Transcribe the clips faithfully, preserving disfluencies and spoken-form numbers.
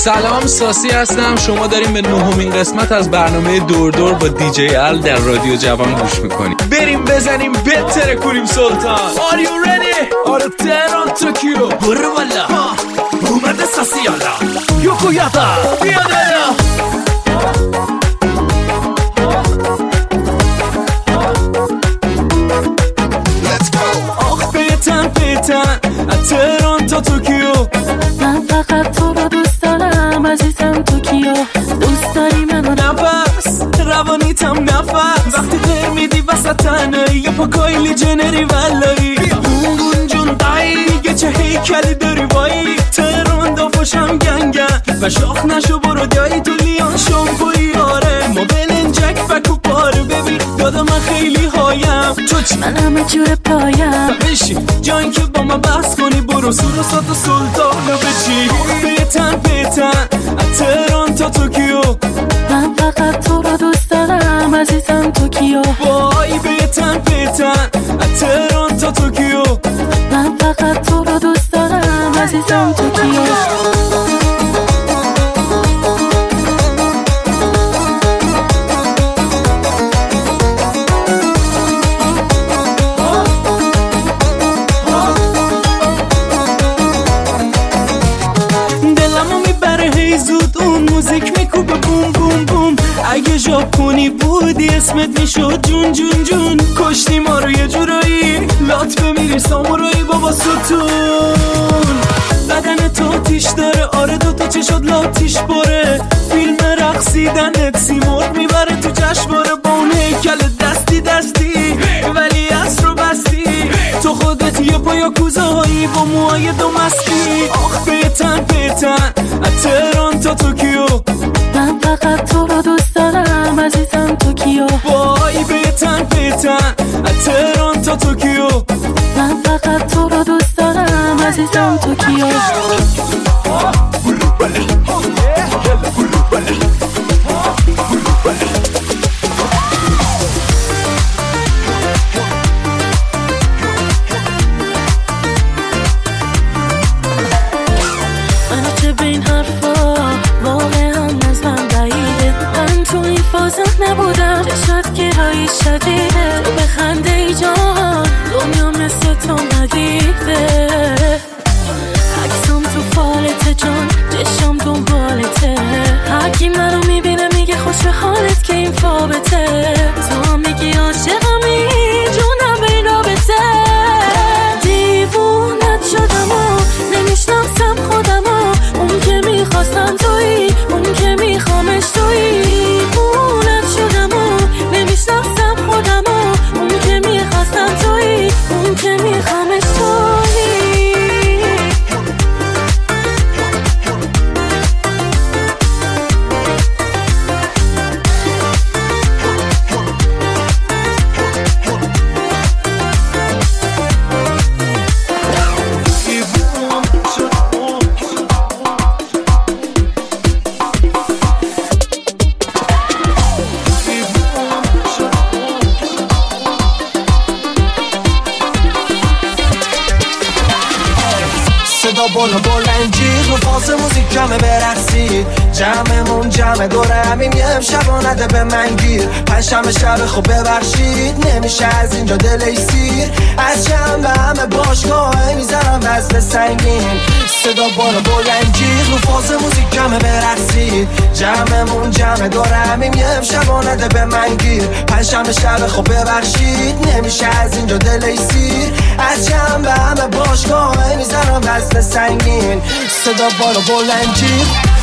سلام، ساسی هستم. شما داریم به نهمین قسمت از برنامه دور دور با دیجی ال در رادیو جوان گوش میکنید. بریم بزنیم بهتره کنیم سلطان. Are you ready؟ آره تهران توکیو برو والا اومده ساسی یالا یوکو یادا بیا دادا. تهران تا توکیو من فقط تو رو دوست دارم عزیزم توکیو دوست داری منو نفس روانیتم نفس وقتی غیر میدی وسط تنهایی یه پاکایلی جنری ولایی اون جون دایی یه چه هیکلی داری وایی تهران دافاشم گنگن و شاخ نشو برو دایی تو لیان شامپوی آره ما بلنجک فکو پاره ببین دادا من خیلی هایم تو چی؟ من همه جور پایم بشی جایی که با من بحث کنی برو سور و سات و سلطانو بچی بیتن بیتن تهران تا توکیو من فقط تو رو دوست دارم عزیزم توکیو وای بیتن بیتن تهران تا توکیو من فقط تو رو دوست دارم عزیزم توکیو موزیک میکوبه بوم بوم بوم اگه ژاپنی بودی اسمت میشد جون جون جون کشتی ما رو یه جورایی لات بمیری سامورایی بابا ستون بدن تو تیش داره آره دوتا چشات لاتیش باره فیلم رقصیدنت سیمرغ میبره تو جشنواره با اون هیکل دستی دستی ولی اصر رو بستی تو خودت یه پایا کوزهایی با موهای دو مستی آخ بیتن بیتن تهران تا توکیو من فقط تو رو دوست دارم عزیزم توکیو وای بیتن بیتن تهران تا توکیو من فقط تو رو دوست دارم عزیزم توکیو نبودم چشات گرایی شدیده تو بخنده ای جان دنیا مثل تو ندیده عکسم تو فالته جان چشم دنبالته هرکی منو میبینه میگه خوش به حالت که این فابته تو هم میگی عاشقمی جونم به این رابطه دیوونت شدم و نمیشناسم خودم و اون که میخواستم تویی اون که میخوامش تویی نمیشناسم خودم و اون که میخواستم تویی اون که میخوامش تویی بالا بلنجی رو فاز موزیک جمعه برقصید جمعمون جمعه دوره همیم یه امشب نده به من گیر پنجشنبه شب خوب ببخشید نمیشه از اینجا دلی سیر از چند به همه باشگاه میزنم وزن سنگین صدا بالا بلنجی رو فاز موزیک جمعه برقصید جمعمون جمعه دوره همیم یه امشب نده به من گیر پنجشنبه شب خوب ببخشید نمیشه از اینجا دلی سیر از چند به همه باشگاه میزنم وزن سنگین صدا بالا بلنجی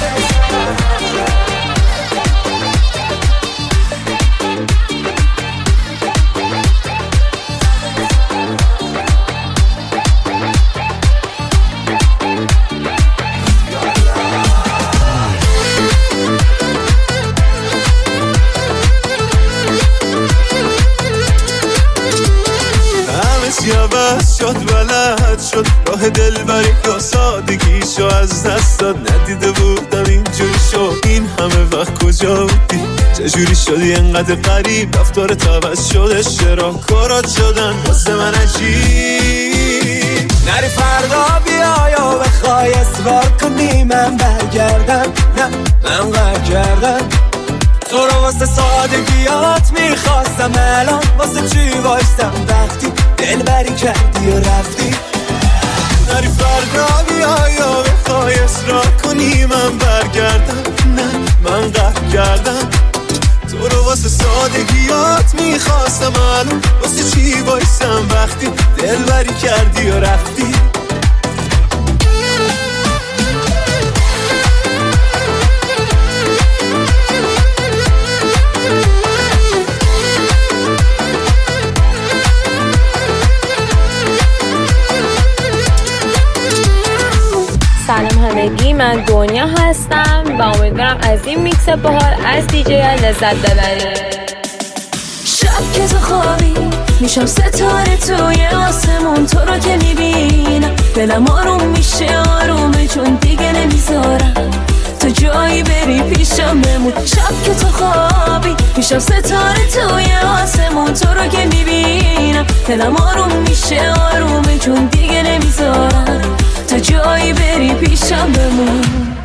عوض شد بلد شد راه دلبری که سادگیشو از دست داد ندیده بودم اینجوری شد این همه وقت کجا بودی چجوری شدی انقدر غریب رفتارت عوض شده چرا کارات شدن واسه من عجیب نری فردا بیا یا بخواه میخوای اصرار کنی من برگردم، نه من قهر کردم. تو رو واسه سادگیات میخواستم، الان واسه چی وایستم وقتی دلبری کردی و رفتی. نری فردا بیا یا بخوای اصرار کنی من برگردم، نه من قهر کردم. تو رو واسه سادگیات میخواستم، الان واسه چی وایستم وقتی دلبری کردی و رفتی. سلام همگی، من دنیا هستم و امیدوارم از این میکس باحال از دیجی لذت ببرید. شب که تو خوابی میشم ستاره توی آسمون، تو رو که میبینم دلم آروم میشه آرومه، چون دیگه نمیذارم تو جایی بری پیشم بمون. شب که تو خوابی میشم ستاره توی آسمون، تو رو که میبینم دلم آروم میشه آرومه، چون دیگه نمیذارم تو جایی بری پیشم بمون.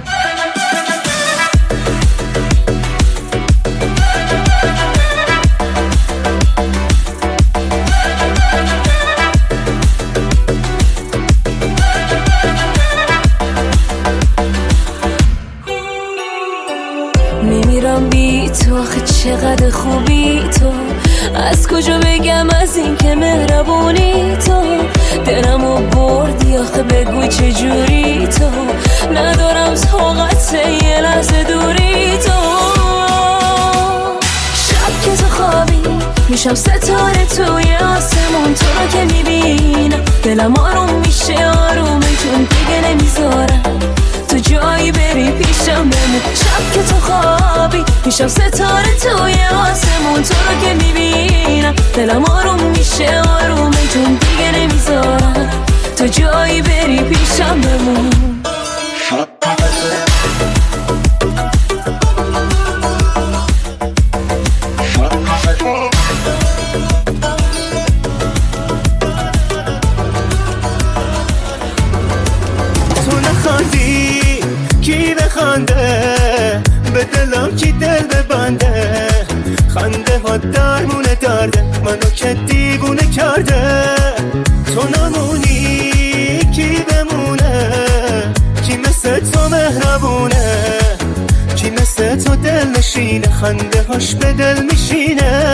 نمیرم بی تو، آخه چقدر خوبی تو، از کجا بگم از این که مهربونی تو، دلمو بردی آخه بگو چجوری تو، ندارم طاقت یه لحظه دوری تو. شب که تو خوابی میشم ستاره توی آسمون، تو رو که میبینم دلم آروم میشه آرومه، چون دیگه نمیذارم تو جایی بری پیشم بمون. شب که تو خوابی میشم ستاره توی آسمون، تو رو که میبینم دلم آروم میشه آرومه، چون دیگه نمیذارم تو جایی بری پیشم بمون. تو نخوندی کی بخنده، به دلم کی دل ببنده، خنده ها درمونه درده منو که دیوونه کرده. تو نمونی کی بمونه، کی مثل تو مهربونه، کی مثل تو دل نشینه، خنده هاش به دل میشینه.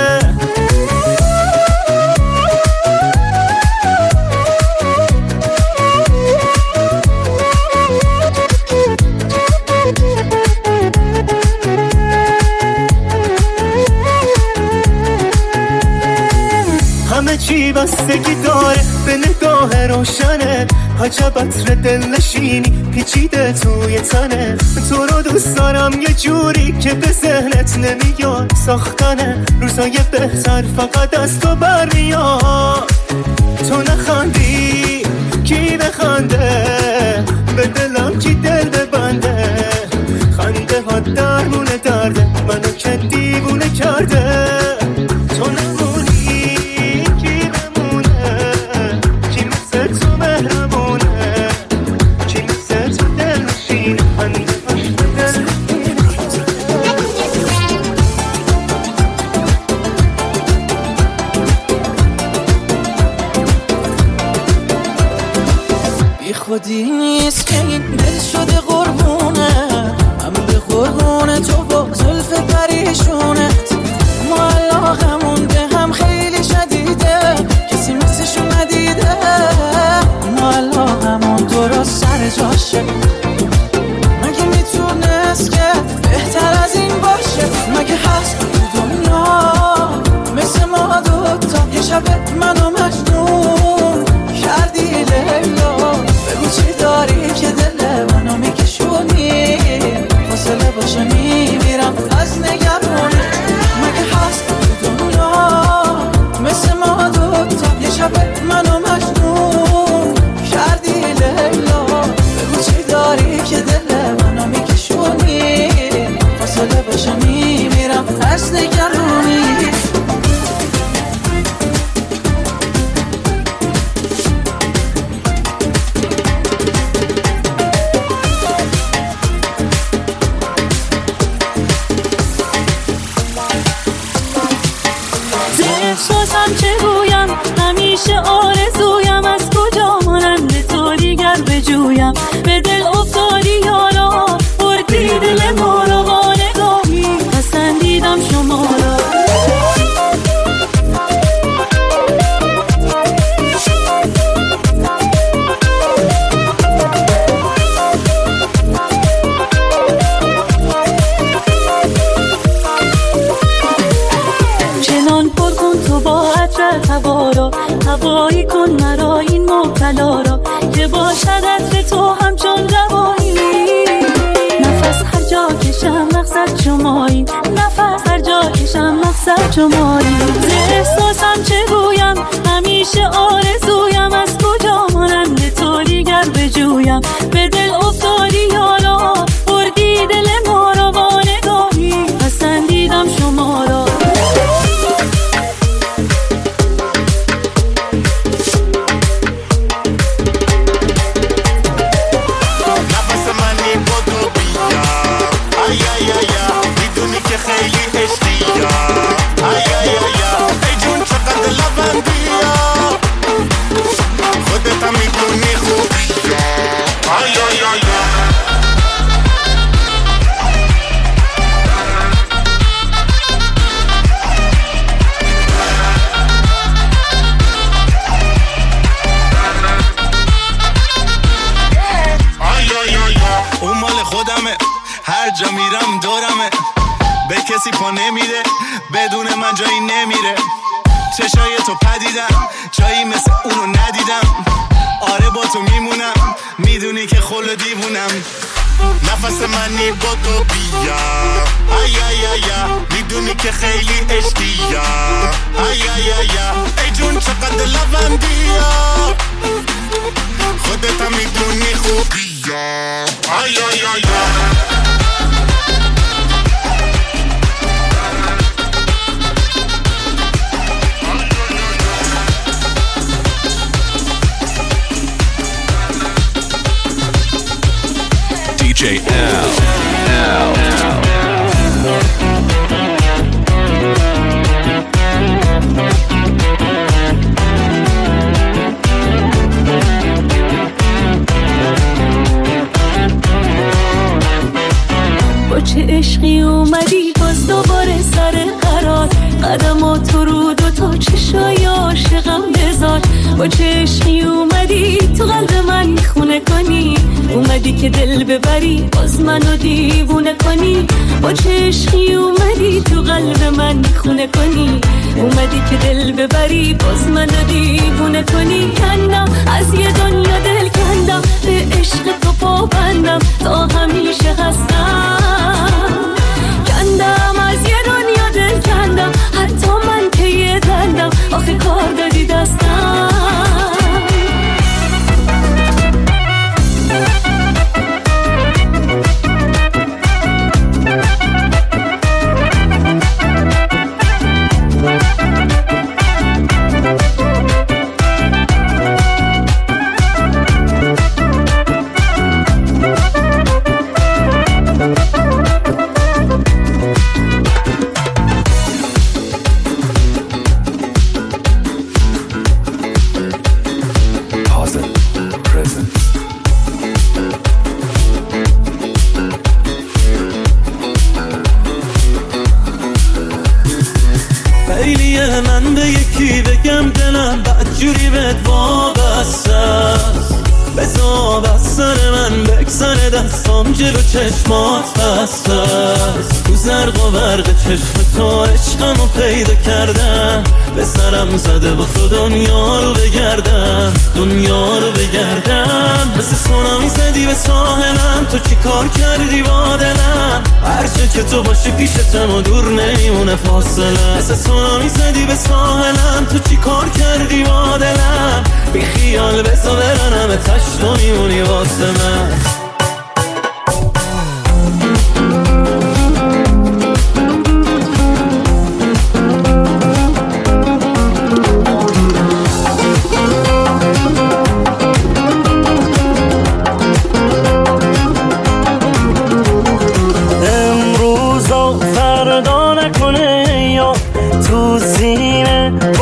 همه چی بستگی داره به نگاه روشنه، عجب عطر دل نشینی پیچیده توی تنه. تو رو دوست دارم یه جوری که به ذهنت نمیاد، ساختنه روزای بهتر فقط از تو برمیاد. تو نخندی کی بخنده، به دلم کی دل ببنده، خنده ها درمونه درده منو که دیوونه کرده. تو خودی نیست که این دل شده قربونه، من به قربونه تو با زلف پریشونت. ما علاقمون به هم خیلی شدیده، کسی مثلشو ندیده. ما علاقمون درست سر جاشه، مگه میتونست که بهتر از این باشه؟ مگه هست تو دنیا مثل ما دوتا، یه شب منو مجنون کردی لیلا. بگو چی داری که دل منو میکشونی، فاصله باشه میمیرم از نگرانی. مگه هست تو دنیا مثل ما دوتا، یه شب منو مجنون کردی لیلا. بگو چی داری که دل منو میکشونی، فاصله باشه میمیرم از نگرانی. احساسم چه گویم، همیشه آرزویم از کجا مانند تو دیگر بجویم. به دل افتادی یارا، بردی دل ما را با نگاهی، پسندیدم شما را. هوا هوایی کن مرا این مبتلا را، که باشد عطر تو همچون روایی. نفس هر جا کشم مقصد شمایی، نفس هر جا کشم مقصد شمایی. ز احساسم چه گویم، همیشه آرزویم از کجا مانند تو دیگر بجویم. به دل افتادی یارا، بردی دل ما را با نگاهی، پسندیدم شما را. جا میرم دورمه، به کسی پا نمیده، بدون من جایی نمیره. چشای تو پدیدم، جایی مثل اونو ندیدم. آره با تو میمونم، میدونی که خل دیوونم. نفس منی با تو بیا، ای ای ای میدونی که خیلی عشقیه. ای ای ای ای جون چقدر لبندیه، خودت هم میدونی خوبیه. ای ای ای دی جی L. با چه عشقی اومدی باز دوباره سر قرار، قدمات رو دو تا چشای عاشقم بذار. با چه عشقی اومدی تو قلب من خونه کنی، اومدی که دل ببری باز منو دیوونه کنی. با چه عشقی اومدی تو قلب من خونه کنی، اومدی که دل ببری باز منو دیوونه کنی. کندم از یه دنیا دل کندم، به عشق تو پابندم تا همیشه هستم. کندم از یه دنیا دل کندم، حتی من که یه دندم آخه کار دادی دستم. من به یکی بگم دلم بدجوری بهت وابسته است، بذار بس سر من بگذره دستام جلو چشمات بسته است. تو زرق و برق چشم تو عشقمو پیدا کردم، به سرم زده با تو دنیا رو بگردم، دنیا رو بگردم. مثل سونامی زدی به ساحلم، تو چی کار کردی با دلم؟ هرچه که تو باشی پیشتم و دور نمیمونه فاصله. مثل سونامی زدی به ساحلم، تو چی کار کردی با دلم؟ بی خیال بسا برنم تشت و میمونی واسه من. امروز و فردا نکنه یا تو سینه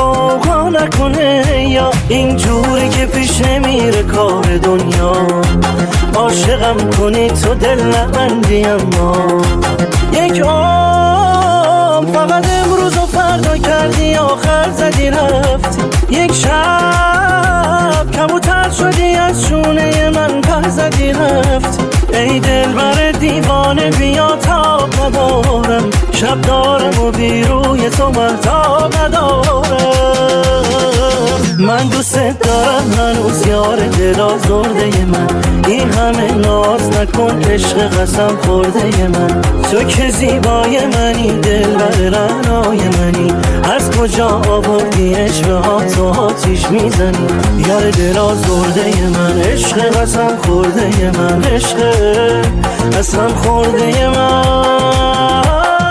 دیگه پیش نمیره کار دنیا. عاشقم کنی تو دل نبندی اما یک عمر فقط امروز و فردا کردی آخر زدی رفتی. یک شب کبوتر شدی از شونه من پر زدی رفتی. ای دل بر دیوانه بیا تاب ندارم، شب دارم و بیروی تو مهتاب ندارم. من دوست دارم هنوز یار دل آزرده من، این همه ناز نکن عشق قسم خورده من. تو که زیبای منی دل بر رعنای منی، از کجا آوردی عشق ها تو آتیش میزنی. یار دل آزرده من، عشق قسم خورده من، عشق قسم خورده من.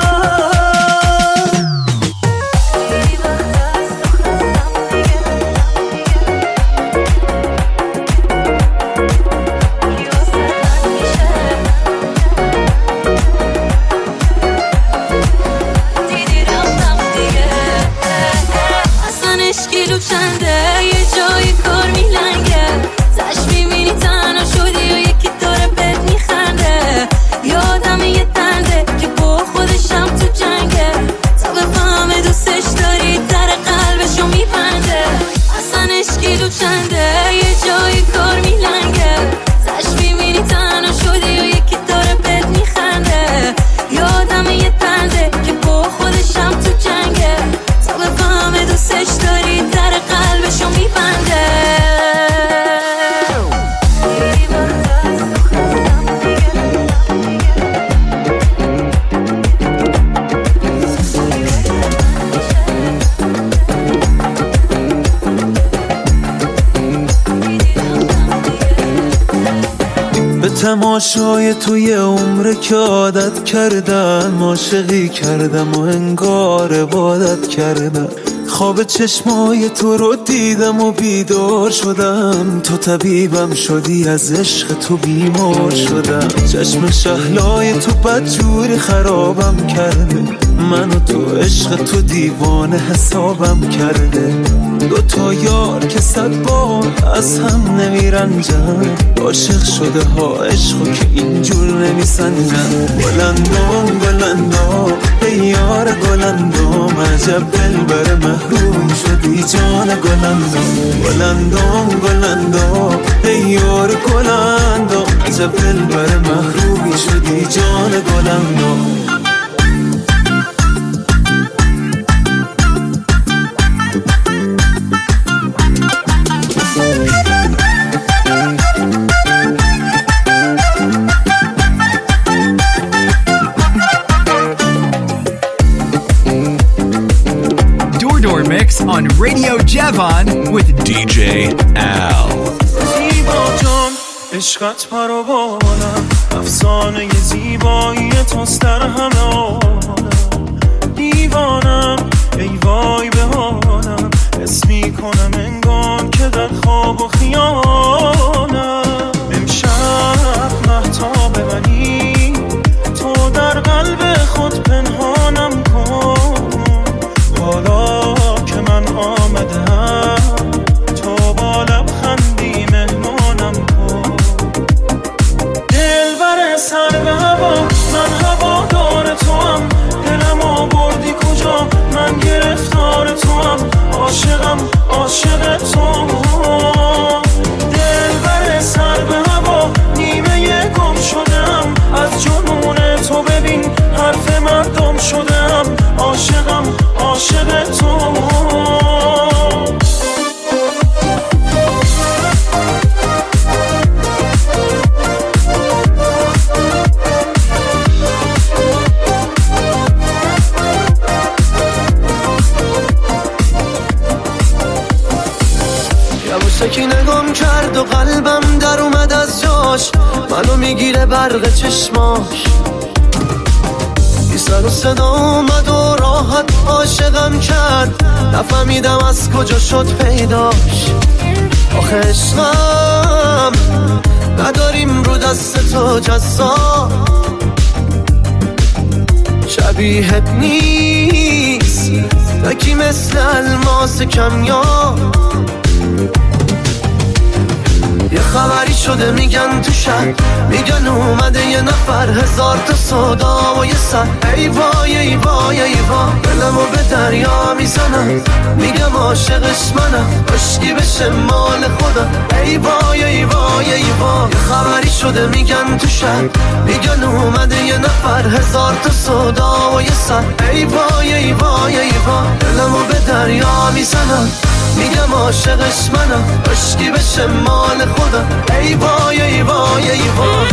تماشای توی عمر که عادت کردم، عاشقی کردم و انگار عبادت کردم. خواب چشمای تو رو دیدم و بیدار شدم، تو طبیبم شدی از عشق تو بیمار شدم. چشم شهلای تو بدجوری خرابم کرده، من و تو عشق تو دیوانه حسابم کرده. دو تا یار که صد بار از هم نمیرنجن، عاشق شده ها عشقو که اینجور نمیسنجن. گلندام گلندام ای یار گلندام، عجب دل بر محروم شدی جان گلندام. گلندام گلندام ای یار گلندام، عجب دل بر محرومی شدی جان گلندام. On Radio Jevon with D J Al. زیبا جان عشقت پرو بالم، افسانه زیبایی توست در همه عالم. دیوانم ای وای به حالم، حس میکنم انگار که در خواب و خیالم. امشب مهتاب منی، تو در قلب خود پنهانم کن. حالا که من آمدم تو با لبخندی مهمانم کن. دل بر سر به هوا، من هوا دار تو هم. دلم آوردی کجا، من گرفتار تو هم. عاشقم عاشق تو. دل بر سر به هوا، نیمه گم شدم از جنون تو. ببین حرف مردم شدم، عاشقم عاشق تو. یواشکی نگم کرد و قلبم در اومد از جاش، منو میگیره برق چشماش. بی سر و صدا اومد و راحت عاشقم کرد، نفهمیدم از کجا شد پیداش. آخه عشقم نداریم رو دست تو جزا، شبیهت نیست نکی مثل الماس کمیاب. یه خبری شده میگن تو شهر، میگن اومده یه نفر، هزار تا صدا و یه سر. ای وای ای وای ای وای، دلمو به دریا میزنم، میگم عاشقش منم، عشقی بشه مال خودم. ای وای ای وای ای وای، یه خبری شده میگن تو شهر، میگن اومده یه نفر، هزار تا صدا و یه سر. ای وای ای وای ای وای، دلمو به دریا میزنم، میگم عاشقش منم، عشقی بشه مال خودم. ای وای ای وای ای وای.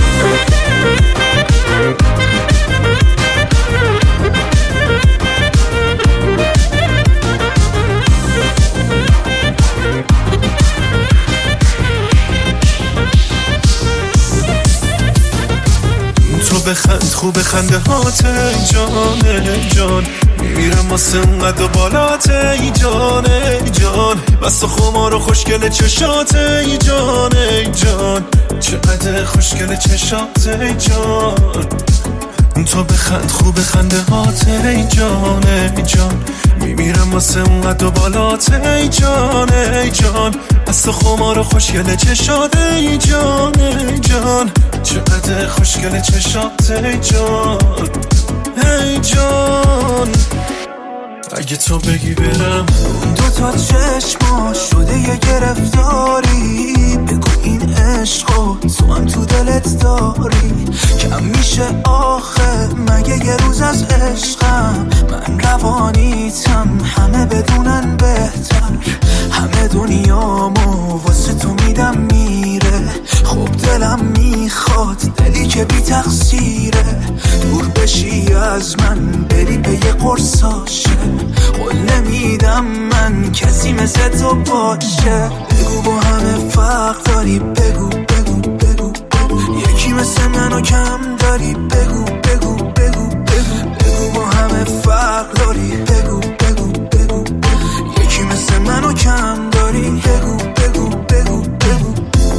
تو بخند خوب خنده هات ای جان ای جان، میمیرم واسه اونقدر بالات ای جان ای جان، بس خمار و خوشگل چشات ای جان ای جان، چقدر خوشگل چشات ای جان. تو بخند خوب خنده هات ای جان ای جان، میمیرم واسه اونقدر بالات ای جان ای جان، بس خمار و خوشگل چشات ای جان ای جان، چقدر خوشگل چشات ای جان ای جان. اگه تو بگی برم دو تا چشما شده یه گرفتاری، بگو این عشقو تو هم تو دلت داری. کم میشه آخه مگه یه روز از عشقم، من روانیتم همه بدونن بهتر، همه دنیامو واسه تو میدم میره. خب دلم میخواد دلی که بی تقصیره، دور بشی از من بری به یه قرصاشه. قول نمیدم من کسی مثل تو باشه، بگو با همه فرق داری، بگو بگو بگو بگو یکی مثل منو کم داری، بگو بگو بگو بگو بگو با همه فرق داری، بگو بگو بگو بگو یکی مثل منو کم داری، بگو بگو بگو بگو.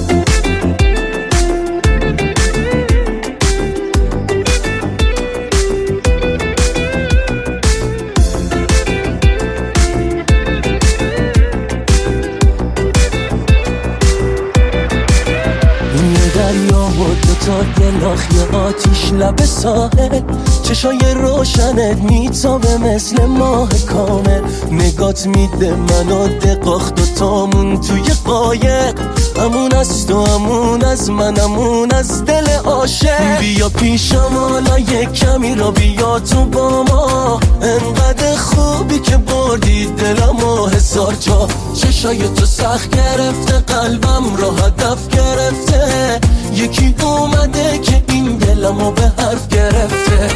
تا دلاخ یه آتیش لب ساحل، چشای روشنت میتابه مثل ماه کامل. نگات میده منو دقاخ دوتامون توی قایق، امون از تو امون از من امون از دل عاشق. بیا پیشم حالا یک کمی را بیا تو با ما، انقدر خوبی که بردی دلم و هزار جا. چشای تو سخت گرفته قلبم را هدف گرفته، یکی اومده که این دلمو به حرف گرفته.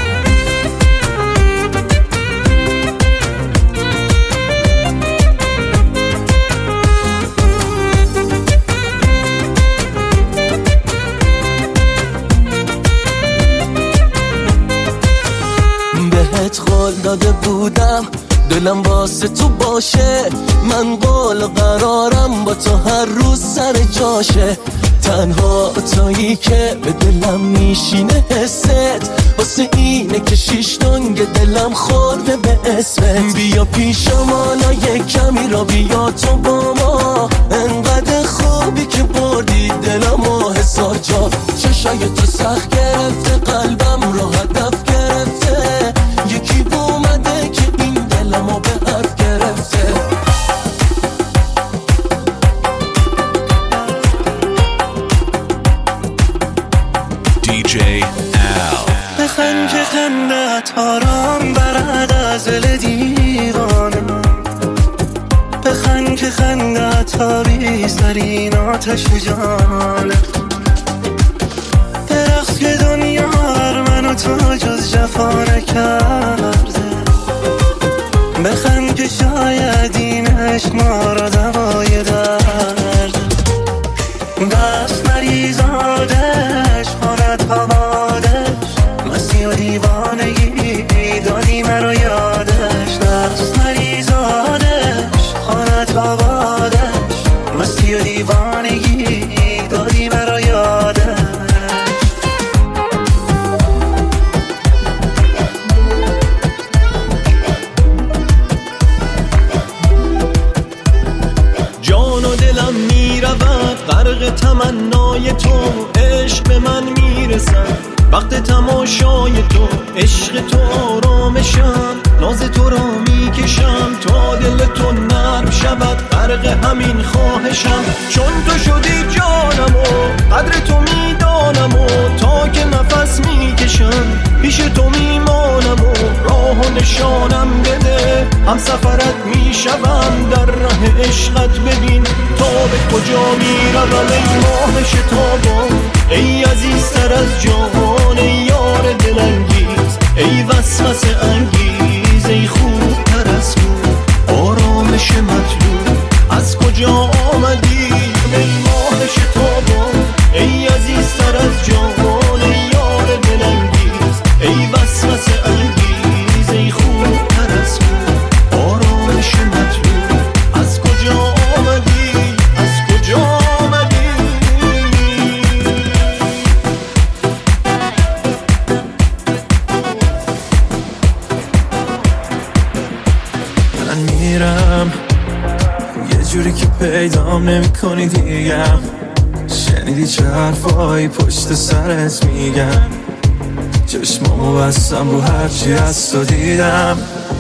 بهت قول داده بودم دلم واسه تو باشه، من قول قرارم با تو هر روز سر جاشه. تنها تویی که به دلم میشینه حست، واسه اینه که شیش تنگ دلم خورده به اسمت. بیا پیشم حالا یک کمی را بیا تو با ما، انقدر خوبی که بردی دلم و هزار جا. چشای تو سخت گرفته قلبم را هدف گرفته، یکی اومده که این دلمو به حرف گرفته. دی جی Al. بخند که خندت آرام برد از دل دیوانه، بخند که خندت آبیز در این آتش جانه. درخت که دنیا هر من و تو جز جفا نکرده، بخند که شاید این عشق ما را دوای درد. دست مریزادش خانت پوادش، مستی و دیوانگی دادی مرا یادش. دست مریزادش خانت پوادش، مستی و دیوانگی دادی مرا یادش. جان غرق تمنای تو عشق به من میرسم وقت تماشای تو عشق تو آرامشم ناز تو را میکشم تا دل تو نرم شود غرق همین خواهشم چون تو شدی جانم و قدر تو میدانم و تا که نفس میکشم پیش تو میمانم و راه و نشانم بده هم سفرت میشوم در ره عشقت ببین تا به کجا میروم ای ماه شتابان ای عزیزتر از جان ای یار دلانگیز ای وسوسه انگیز ای خوبتر از خوب آرامش مطلوب از کجا آمدی ای ماه شتابان ای عزیزتر از جان ای یار دلانگیز ای وسوسه انگیز ای خوبتر از خوب آرامش مطلوب از کجا آمدی از کجا آمدی من میرم یه جوری که پیدام نمی کنی دیگم شنیدی چه حرفایی پشت سرت میگم چشمامو بستم رو هرچی از تو دیدم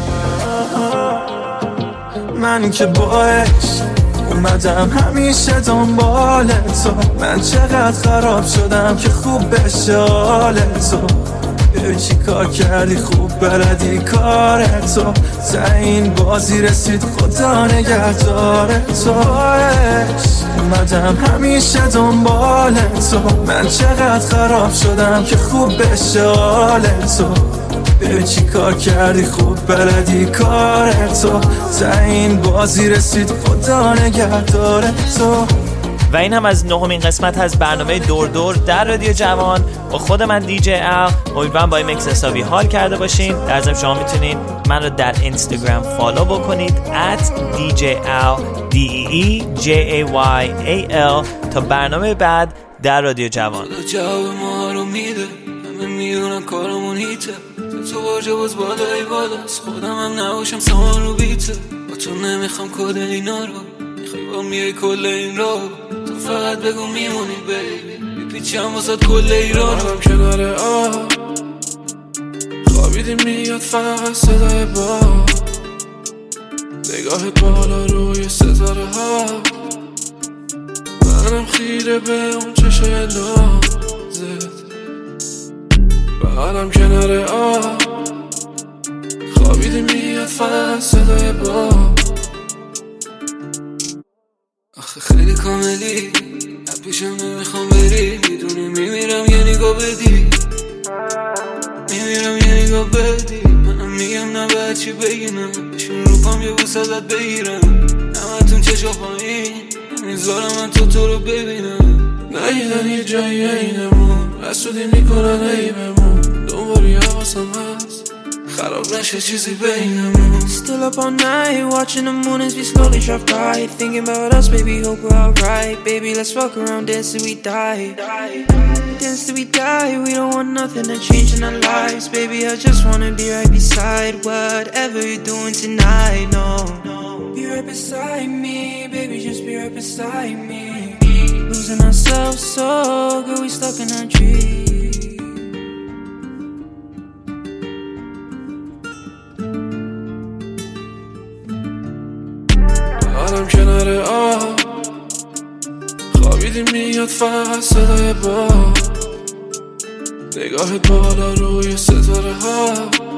من که باش اومدم همیشه دنبال تو من چقدر خراب شدم که خوب بشه حال تو ببین چی کار کردی خوب بلدی کار تو تا این بازی رسید خدا نگهدار تو باش اومدم همیشه دنبال تو من چقدر خراب شدم که خوب بشه حال تو ببین چی کار کردی خوب بلدی کار تو تا این بازی رسید خدا نگهدار تو. و این هم از نهمین قسمت از برنامه دور دور در رادیو جوان با خود من دیجی ال. امیدوارم با این مکس حسابی حال کرده باشین. در ضمن شما میتونید من رو در اینستاگرام فالو بکنید ات دی جی ال دی ای جی ای وای ای ال تا برنامه بعد در رادیو جوان. جواب ما رو میده همه میدونن کارمون هیته تو باجه باز بالای بالاست خودم هم نباشم سامان رو بیته با تو نمیخوام کده اینا رو میخوای با میای کل این رو تو فقط بگو میمونی بیبی بیپیچم واسد کل ایران هم کنار آب خوابیدی میاد فقط صدای با نگاه بالا روی ستاره ها منم خیره به اون چشای نازت بغلم کنار آب خوابیدی میاد فقط صدای با آخه خیلی کاملی پیشم نمیخوام بری میدونی میمیرم یه نگاه بدی میمیرم یه نگاه بدی منم میگم نه باید چی بگیرم بشون رو پام یه بوس ازت بگیرم همتون چشا پایین نمیذارم من تو تو رو ببینم نهیدن یه جایی اینمون حسودی میکنن ای بمون دنبالی حواسم هست خراب نشه چیزی بینمون Still up all night watching the moon as we slowly drive by thinking about us baby hope we're alright baby let's walk around dance till we die dance till we die we don't want nothing to change in our lives baby I just wanna be right beside whatever you're doing tonight no be right beside me baby just be right beside me losing ourselves so good we stuck in our dreams منم کنار آب خوابیدی میاد فقط صدای با نگاهت بالا روی ستاره ها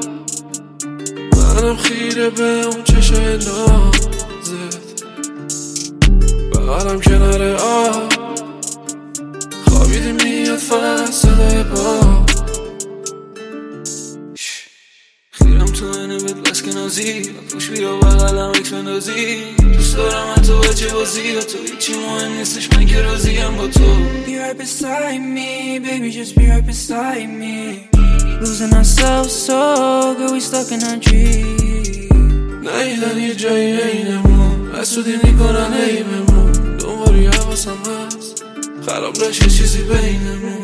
منم خیره به اون چشای نازت بغلم کنار آب خوابیدی میاد فقط صدای با خیرم تو اینه بد بس که نازی پوش بیا بغلم اکس بندازی دوست دارم تو بچه بازی و تو هیچی مهم نیستش من که راضیم با تو Be right beside me, baby just be right beside me Losing ourselves so good we stuck in our dreams نهیدن یه جایی اینمون حسودی میکنن ای بمون دنبالی حواسم هست خراب نشه چیزی بینمون